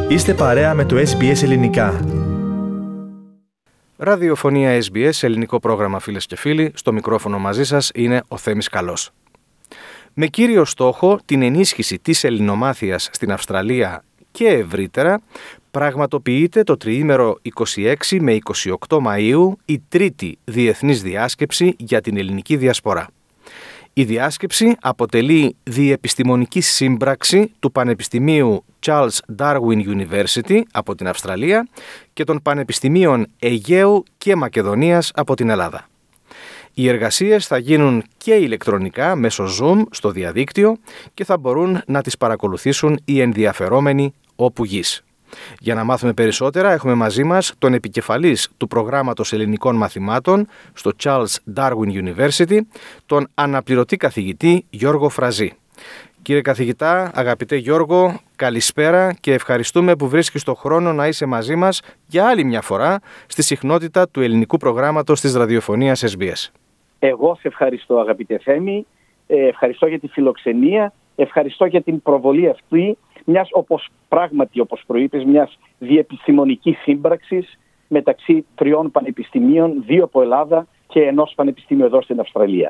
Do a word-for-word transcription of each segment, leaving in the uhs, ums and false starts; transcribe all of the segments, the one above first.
Είστε παρέα με το ες μπι ες Ελληνικά. Ραδιοφωνία ες μπι ες, ελληνικό πρόγραμμα φίλες και φίλοι. Στο μικρόφωνο μαζί σας είναι ο Θέμης Καλός. Με κύριο στόχο την ενίσχυση της ελληνομάθειας στην Αυστραλία και ευρύτερα, πραγματοποιείται το τριήμερο είκοσι έξι με είκοσι οκτώ Μαΐου η τρίτη διεθνής διάσκεψη για την ελληνική διασπορά. Η διάσκεψη αποτελεί διεπιστημονική σύμπραξη του Πανεπιστημίου Charles Darwin University από την Αυστραλία και των Πανεπιστημίων Αιγαίου και Μακεδονίας από την Ελλάδα. Οι εργασίες θα γίνουν και ηλεκτρονικά μέσω Zoom στο διαδίκτυο και θα μπορούν να τις παρακολουθήσουν οι ενδιαφερόμενοι όπου γης. Για να μάθουμε περισσότερα έχουμε μαζί μας τον επικεφαλής του προγράμματος ελληνικών μαθημάτων στο Charles Darwin University, τον αναπληρωτή καθηγητή Γιώργο Φραζή. Κύριε καθηγητά, αγαπητέ Γιώργο, καλησπέρα και ευχαριστούμε που βρίσκεις το χρόνο να είσαι μαζί μας για άλλη μια φορά στη συχνότητα του ελληνικού προγράμματος της ραδιοφωνίας ες μπι ες. Εγώ σε ευχαριστώ, αγαπητέ Θέμη, ευχαριστώ για τη φιλοξενία, ευχαριστώ για την προβολή αυτή μιας, όπως πράγματι, όπως προείπες, μιας διεπιστημονικής σύμπραξης μεταξύ τριών πανεπιστημίων, δύο από Ελλάδα και ενός πανεπιστήμιου εδώ στην Αυστραλία.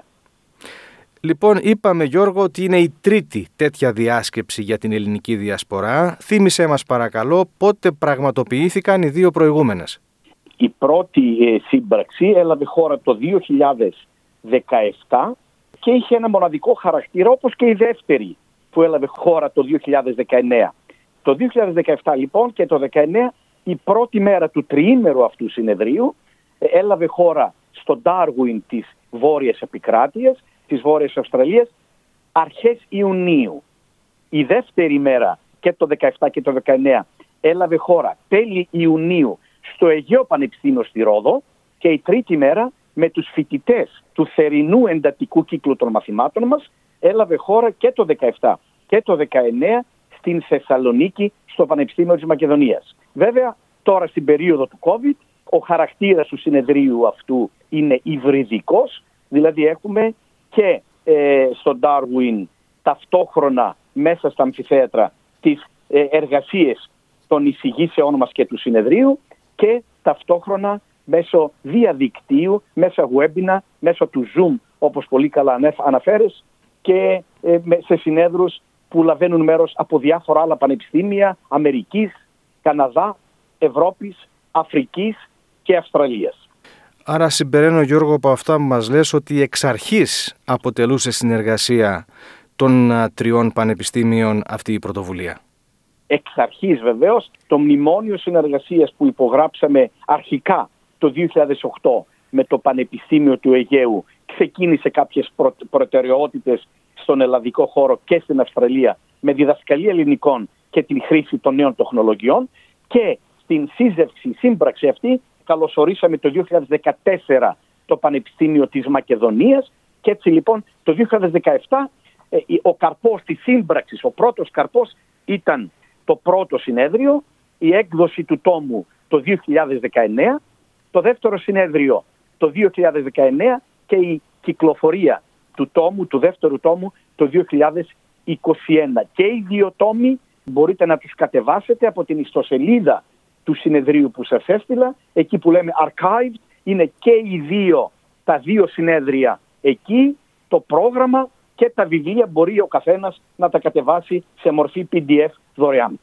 Λοιπόν, είπαμε Γιώργο ότι είναι η τρίτη τέτοια διάσκεψη για την ελληνική διασπορά. Θύμισέ μας παρακαλώ πότε πραγματοποιήθηκαν οι δύο προηγούμενες. Η πρώτη ε, σύμπραξη έλαβε χώρα το δύο χιλιάδες δεκαεπτά και είχε ένα μοναδικό χαρακτήρα, όπως και η δεύτερη που έλαβε χώρα το δύο χιλιάδες δεκαεννέα. Το δύο χιλιάδες δεκαεπτά λοιπόν και το δεκαεννέα, η πρώτη μέρα του τριήμερου αυτού συνεδρίου ε, έλαβε χώρα στο Darwin της Βόρειας Επικράτειας, της Βόρειας Αυστραλίας, αρχές Ιουνίου. Η δεύτερη μέρα και το δεκαεπτά και το δεκαεννέα έλαβε χώρα τέλη Ιουνίου στο Αιγαίο Πανεπιστήμιο στη Ρόδο και η τρίτη μέρα με τους φοιτητές του θερινού εντατικού κύκλου των μαθημάτων μας έλαβε χώρα και το δεκαεπτά και το δεκαεννέα στην Θεσσαλονίκη στο Πανεπιστήμιο της Μακεδονίας. Βέβαια τώρα στην περίοδο του COVID ο χαρακτήρας του συνεδρίου αυτού είναι υβριδικός, δηλαδή έχουμε και ε, στο Darwin ταυτόχρονα μέσα στα αμφιθέατρα τις ε, εργασίες των εισηγήσεών μας και του συνεδρίου και ταυτόχρονα μέσω διαδικτύου, μέσα webinar, μέσω του Zoom όπως πολύ καλά αναφέρεις και ε, σε συνέδρους που λαβαίνουν μέρος από διάφορα άλλα πανεπιστήμια Αμερικής, Καναδά, Ευρώπης, Αφρικής και Αυστραλίας. Άρα συμπεραίνω Γιώργο από αυτά που μας λες ότι εξ αρχής αποτελούσε συνεργασία των α, τριών πανεπιστήμιων αυτή η πρωτοβουλία. Εξ αρχής βεβαίως το μνημόνιο συνεργασίας που υπογράψαμε αρχικά το δύο χιλιάδες οκτώ με το Πανεπιστήμιο του Αιγαίου ξεκίνησε κάποιες προ... προτεραιότητες στον ελλαδικό χώρο και στην Αυστραλία με διδασκαλία ελληνικών και την χρήση των νέων τεχνολογιών και στην σύζευξη σύμπραξη αυτή καλωσορίσαμε το δύο χιλιάδες δεκατέσσερα το Πανεπιστήμιο της Μακεδονίας και έτσι λοιπόν το δύο χιλιάδες δεκαεπτά ε, ο καρπός της σύμπραξης, ο πρώτος καρπός ήταν το πρώτο συνέδριο, η έκδοση του τόμου το δύο χιλιάδες δεκαεννέα, το δεύτερο συνέδριο το δύο χιλιάδες δεκαεννέα και η κυκλοφορία του τόμου, του δεύτερου τόμου το δύο χιλιάδες είκοσι ένα. Και οι δύο τόμοι μπορείτε να τους κατεβάσετε από την ιστοσελίδα του συνεδρίου που σας έστειλα, εκεί που λέμε archived, είναι και οι δύο, τα δύο συνέδρια εκεί, το πρόγραμμα και τα βιβλία μπορεί ο καθένας να τα κατεβάσει σε μορφή πι ντι εφ δωρεάν.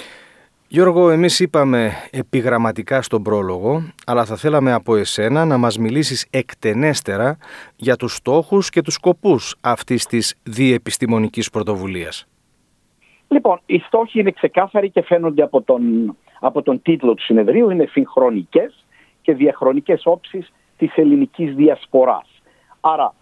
Γιώργο, εμείς είπαμε επιγραμματικά στον πρόλογο, αλλά θα θέλαμε από εσένα να μας μιλήσεις εκτενέστερα για τους στόχους και τους σκοπούς αυτής της διεπιστημονικής πρωτοβουλίας. Λοιπόν, οι στόχοι είναι ξεκάθαροι και φαίνονται από τον, από τον τίτλο του συνεδρίου, είναι συγχρονικές και διαχρονικές όψεις της ελληνικής διασποράς. Άρα,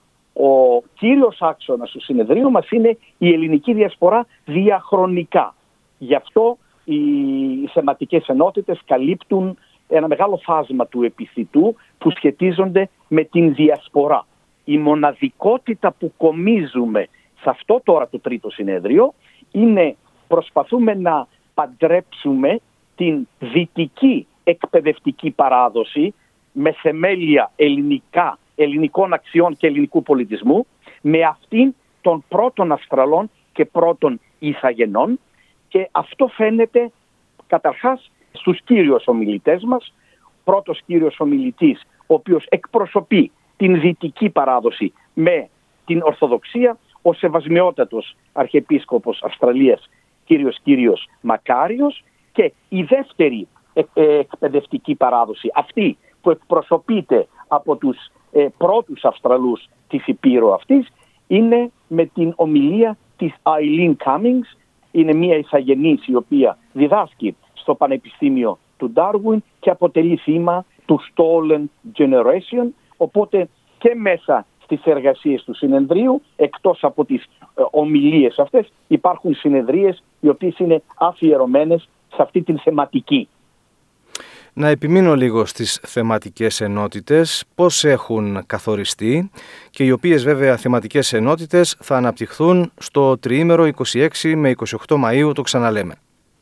ο κύριος άξονας του συνεδρίου μας είναι η ελληνική διασπορά διαχρονικά. Γι' αυτό οι θεματικές ενότητες καλύπτουν ένα μεγάλο φάσμα του επιθητού που σχετίζονται με την διασπορά. Η μοναδικότητα που κομίζουμε σε αυτό τώρα το τρίτο συνέδριο είναι προσπαθούμε να παντρέψουμε την δυτική εκπαιδευτική παράδοση με θεμέλια ελληνικά, ελληνικών αξιών και ελληνικού πολιτισμού με αυτήν των πρώτων Αυστραλών και πρώτων Ιθαγενών και αυτό φαίνεται Καταρχάς, στους κύριους ομιλητές μας, πρώτος κύριος ομιλητής, ο οποίος εκπροσωπεί την δυτική παράδοση με την Ορθοδοξία, ο Σεβασμιότατος Αρχιεπίσκοπος Αυστραλίας, κύριος Κύριος Μακάριος, και η δεύτερη εκπαιδευτική παράδοση, αυτή που εκπροσωπείται από τους ε, πρώτους Αυστραλούς της Υπήρου αυτής, είναι με την ομιλία της Eileen Cummings. Είναι μια ηθαγενής η οποία διδάσκει στο Πανεπιστήμιο του Ντάρουιν και αποτελεί θύμα του Stolen Generation, οπότε και μέσα στις εργασίες του συνεδρίου, εκτός από τις ε, ομιλίες αυτές, υπάρχουν συνεδρίες οι οποίες είναι αφιερωμένες σε αυτή την θεματική. Να επιμείνω λίγο στις θεματικές ενότητες, πώς έχουν καθοριστεί και οι οποίες βέβαια θεματικές ενότητες θα αναπτυχθούν στο τριήμερο είκοσι έξι με είκοσι οκτώ Μαΐου, το ξαναλέμε.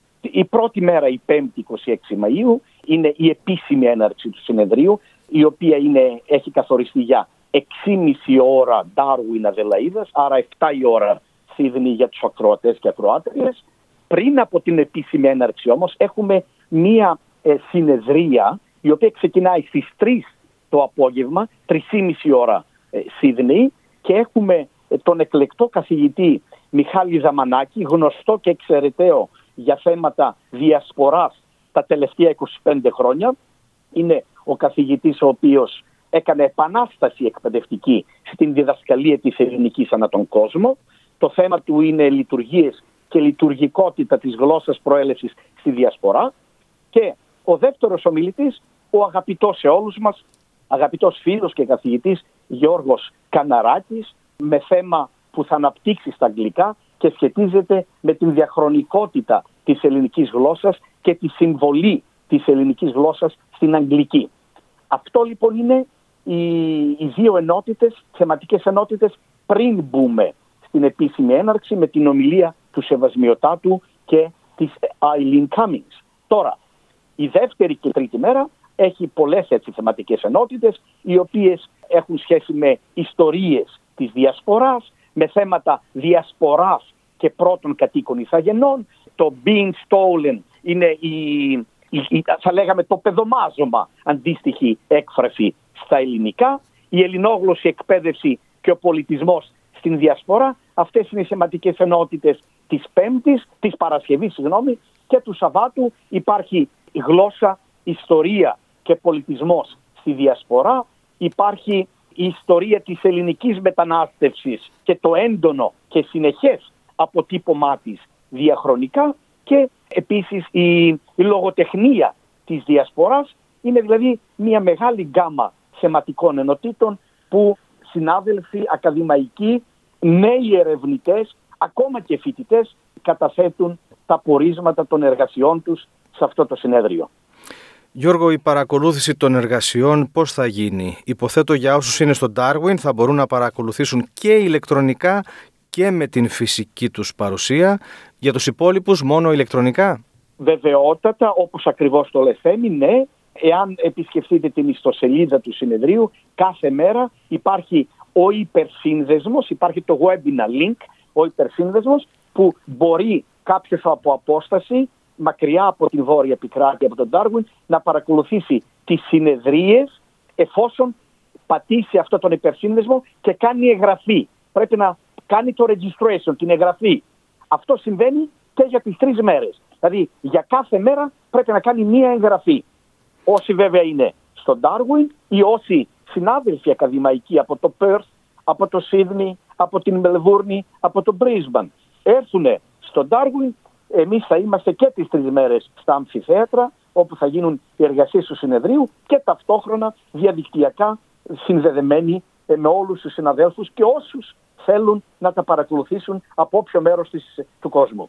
Η πρώτη μέρα, η πέμπτη είκοσι έξι Μαΐου, είναι η επίσημη έναρξη του συνεδρίου, η οποία είναι, έχει καθοριστεί για έξι και μισή ώρα Ντάρουιν Αδελαΐδας, άρα επτά η ώρα Σίδνη για τους ακροατές και ακροάτριες. Πριν από την επίσημη έναρξη όμως έχουμε μία ε, συνεδρία, η οποία ξεκινάει στις τρεις το απόγευμα, τρεις και μισή ώρα ε, Σίδνη, και έχουμε ε, τον εκλεκτό καθηγητή Μιχάλη Δαμανάκη, γνωστό και εξαιρεταίο για θέματα διασποράς τα τελευταία είκοσι πέντε χρόνια. Είναι ο καθηγητής ο οποίος έκανε επανάσταση εκπαιδευτική στην διδασκαλία της ελληνικής ανά τον κόσμο. Το θέμα του είναι λειτουργίες και λειτουργικότητα της γλώσσας προέλευσης στη διασπορά. Και ο δεύτερος ομιλητής, ο αγαπητός σε όλους μας, αγαπητός φίλος και καθηγητής Γιώργος Καναράκης, με θέμα που θα αναπτύξει στα αγγλικά και σχετίζεται με την διαχρονικότητα της ελληνικής γλώσσας και τη συμβολή της ελληνικής γλώσσας στην αγγλική. Αυτό λοιπόν είναι οι, οι δύο ενότητες, θεματικές ενότητες, πριν μπούμε στην επίσημη έναρξη με την ομιλία του Σεβασμιωτάτου και της Eileen Cummings. Τώρα, η δεύτερη και τρίτη μέρα έχει πολλές έτσι θεματικές ενότητες, οι οποίες έχουν σχέση με ιστορίες της διασποράς, με θέματα διασποράς και πρώτων κατοίκων ηθαγενών. Το being stolen είναι η, η, η, θα λέγαμε το παιδομάζωμα, αντίστοιχη έκφραση στα ελληνικά, η ελληνόγλωση εκπαίδευση και ο πολιτισμός στην διασπορά. Αυτές είναι οι θεματικές ενότητες της Πέμπτης, της Παρασκευής, συγγνώμη, και του Σαββάτου. Υπάρχει γλώσσα, ιστορία και πολιτισμός στη διασπορά. Υπάρχει η ιστορία της ελληνικής μετανάστευσης και το έντονο και συνεχές αποτύπωμά της διαχρονικά, και επίσης η, η λογοτεχνία της διασποράς. Είναι δηλαδή μια μεγάλη γκάμα θεματικών ενωτήτων που συνάδελφοι ακαδημαϊκοί, νέοι ερευνητές, ακόμα και φοιτητές καταθέτουν τα πορίσματα των εργασιών τους σε αυτό το συνέδριο. Γιώργο, η παρακολούθηση των εργασιών πώς θα γίνει? Υποθέτω για όσους είναι στο Darwin θα μπορούν να παρακολουθήσουν και ηλεκτρονικά και με την φυσική τους παρουσία. Για τους υπόλοιπους μόνο ηλεκτρονικά? Βεβαιότατα, όπως ακριβώς το λες, ναι. Εάν επισκεφτείτε την ιστοσελίδα του συνεδρίου, κάθε μέρα υπάρχει ο υπερσύνδεσμος, υπάρχει το webinar link, ο υπερσύνδεσμος, που μπορεί κάποιος από απόσταση, μακριά από την βόρεια επικράτεια, από τον Darwin, να παρακολουθήσει τις συνεδρίες, εφόσον πατήσει αυτό τον υπερσύνδεσμο και κάνει εγγραφή. Πρέπει να κάνει το registration, την εγγραφή. Αυτό συμβαίνει και για τις τρεις μέρες. Δηλαδή για κάθε μέρα πρέπει να κάνει μία εγγραφή. Όσοι βέβαια είναι στο Darwin ή όσοι συνάδελφοι ακαδημαϊκοί από το Perth, από το Sydney, από την Μελβούρνη, από το Brisbane έρθουν στο Darwin, εμείς θα είμαστε και τις τρεις μέρες στα αμφιθέατρα, όπου θα γίνουν οι εργασίες του συνεδρίου, και ταυτόχρονα διαδικτυακά συνδεδεμένοι με όλους τους συναδέλφους και όσους θέλουν να τα παρακολουθήσουν από όποιο μέρος της, του κόσμου.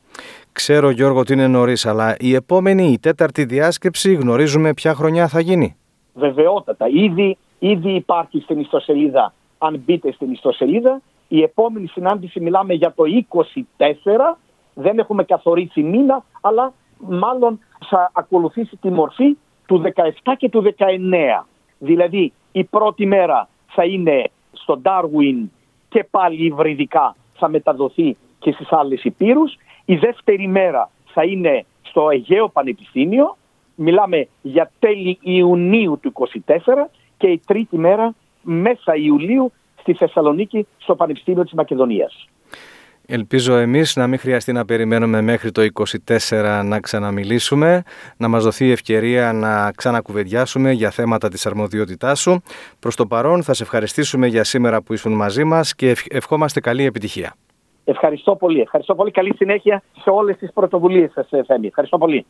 Ξέρω, Γιώργο, ότι είναι νωρίς, αλλά η επόμενη, η τέταρτη διάσκεψη, γνωρίζουμε ποια χρονιά θα γίνει? Βεβαιότατα. Ήδη, ήδη υπάρχει στην ιστοσελίδα, αν μπείτε στην ιστοσελίδα. Η επόμενη συνάντηση μιλάμε για το είκοσι τέσσερα, δεν έχουμε καθορίσει μήνα, αλλά μάλλον θα ακολουθήσει τη μορφή του δεκαεπτά και του δεκαεννέα. Δηλαδή η πρώτη μέρα θα είναι στο Darwin και πάλι υβριδικά θα μεταδοθεί και στις άλλες υπήρους. Η δεύτερη μέρα θα είναι στο Αιγαίο Πανεπιστήμιο. Μιλάμε για τέλη Ιουνίου του είκοσι τέσσερα και η τρίτη μέρα μέσα Ιουλίου στη Θεσσαλονίκη στο Πανεπιστήμιο της Μακεδονίας. Ελπίζω εμείς να μην χρειαστεί να περιμένουμε μέχρι το είκοσι τέσσερα να ξαναμιλήσουμε, να μας δοθεί η ευκαιρία να ξανακουβεντιάσουμε για θέματα της αρμοδιότητάς σου. Προς το παρόν θα σε ευχαριστήσουμε για σήμερα που ήσουν μαζί μας και ευχόμαστε καλή επιτυχία. Ευχαριστώ πολύ. Ευχαριστώ πολύ. Καλή συνέχεια σε όλες τις πρωτοβουλίες σας, Θέμη. Ευχαριστώ πολύ.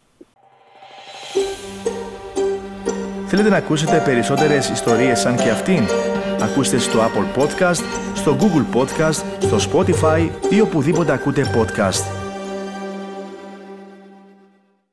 Θέλετε να ακούσετε περισσότερες ιστορίες σαν και αυτήν? Ακούστε στο Apple Podcast, στο Google Podcast, στο Spotify ή οπουδήποτε ακούτε podcast.